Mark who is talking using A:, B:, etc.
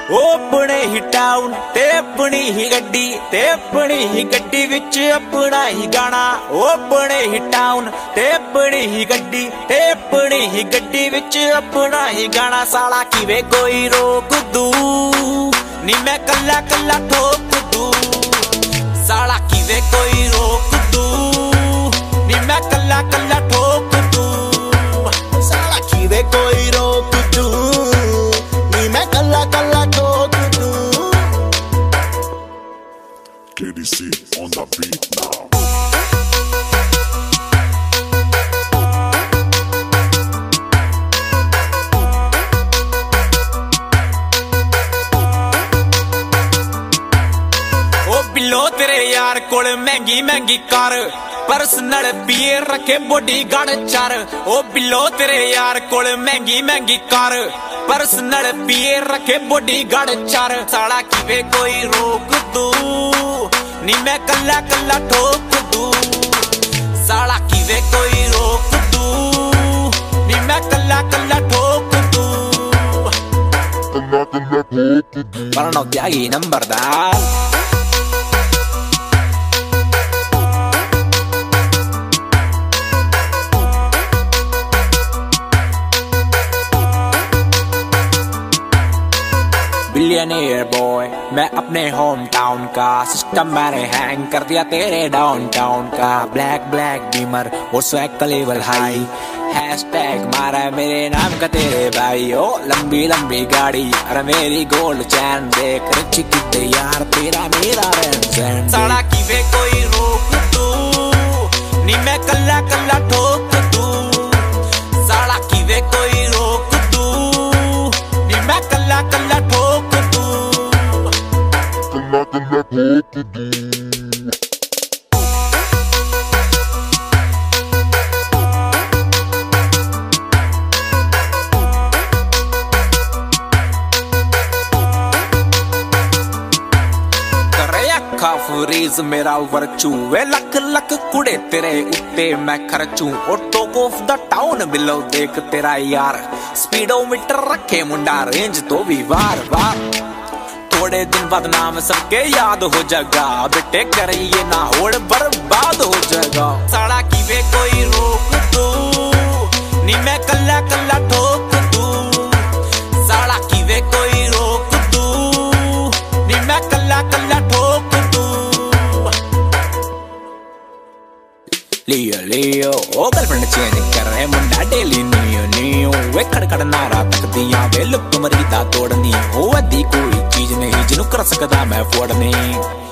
A: अपने ही टाउन ते अपनी ही गड्डी ते अपनी ही गड्डी विच अपना ही गाना। अपने ही टाउन ते अपनी ही गड्डी ते अपनी ही गड्डी विच अपना ही गाना। साला किवे कोई रोक दू नी मैं कल्ला कल्ला ठोक दू। साला किवे कोई रोक दू नी मैं कल्ला कल्ला ठोक दू।
B: साला किवे कोई रोक दू नी मैं कल्ला कल्ला ठोक दू।
C: KDC on the beat now.
A: बिलो तेरे यार कोल महंगी महंगी कार पर्सनल बीयर रखे बॉडी गार्ड चार। ओ बिलो तेरे यार कोल महंगी महंगी कार पर्सनल बीयर रखे बॉडी गार्ड चार। साला किवे कोई रोक दू नी मैं कल्ला कल्ला ठोक दू। साला किवे कोई रोक दू नी मैं कल्ला कल्ला ठोक दू। Parano Tiaghi नंबरदार। बिलियनियर बॉय मैं अपने होम टाउन का सिस्टम मैंने हैंग कर दिया तेरे डाउन टाउन का। ब्लैक ब्लैक बीमर और स्वैग का लेवल हाई हैशटैग मारा है मेरे नाम का तेरे भाई। ओ लंबी लंबी गाड़ी अरे मेरी गोल्ड चैन देख रिच किते यार तेरा मेरा रहन। साला किवे कोई रोक दू नी मैं कल्ला कल्ला ठोक दू। साला किवे कोई रोक दू नी मैं कल्ला कल्ला ठोक दू। फरीज मेरा वर्चू वे लख लख कुड़े तेरे उत्ते मैं खर्चू। और टॉक ऑफ द टाउन बिलो देख तेरा यार स्पीडोमीटर रखे मुंडा रेंज तो भी वार वार। थोड़े दिन बाद नाम सबके याद हो जाएगा बेटे करिए ना होड़ बर्बाद हो जाएगा। साला किवे कोई रोक दू नी मैं कल्ला कल्ला ठोक दू। साला किवे कोई रोक दू नी मैं कल्ला कल्ला ठोक दू। लियो लियो ओ गर्लफ्रेंड चेंज कर रहे मुंडा डेली नियो नियो। वे खड़खड़ नारा तक दिया वे लुक मरीदा तोड़नी हो अद्धी कोई चीज नहीं जिन्हों कर सकदा मैं फोड़नी।